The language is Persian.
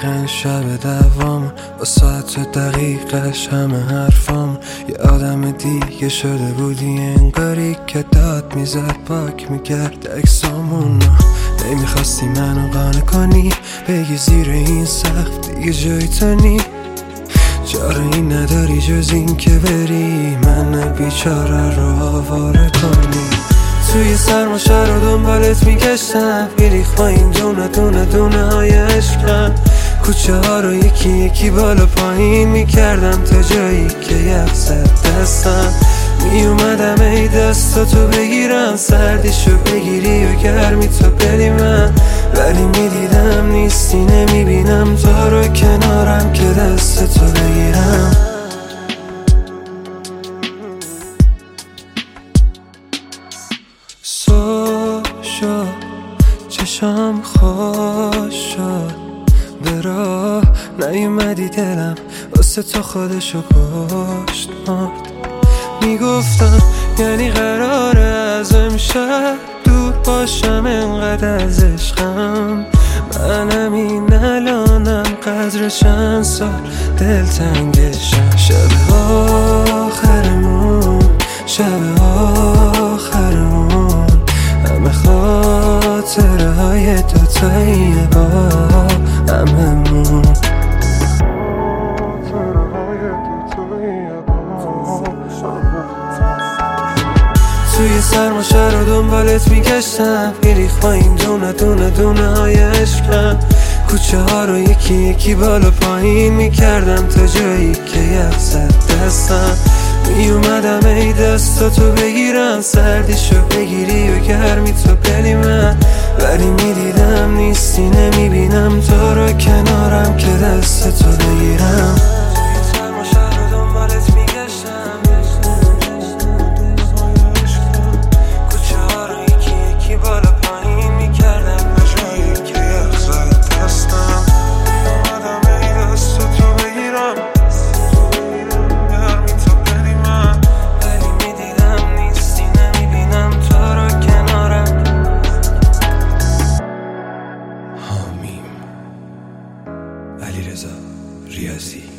دقیقا شب دوام با ساعت دقیقش همه حرفام یه آدم دیگه شده بودی، انگاری که داد میزد پاک میکرد اکسامونو. نمیخواستی منو قانع کنی، بگی زیر این سقف دیگه جای تو نی. چاره این نداری جز این که بری من بیچاره رو آواره کنی. توی سرما شهر رو دنبالت میگشتم، میریخ با این دونه های عشقم. کوچه ها رو یکی یکی بالا پایین میکردم تا جایی که یخ زد دستم. میومدم ای دستاتو بگیرم، سردیشو بگیری و گرمی تو بدی من. ولی میدیدم نیستی، نمیبینم تو رو کنارم که دستتو بگیرم. شد چشام خوش شد، به راه نیومدی دلم واسه تو خودشو کشت مرد. میگفتم یعنی قراره از امشب دور باشم، انقدر از عشقم. منم این الانم قدر چند سال دلتنگشم. شب آخرمون همه خاطره های دوتایی با هممون. توی سرما شهر رو دنبالت میگشتم، میریخ با این دونه های عشقم. کوچه ها رو یکی یکی بالا پایین میکردم تا جایی که یخ زد دستم. میومدم ای دستاتو بگیرم، سردیشو بگیری و گرمی تو بدی من. ولی میدیدم نیستی، نمیبینم تو رو کنارم که دستتو بگیرم. علیرضا ریاضی.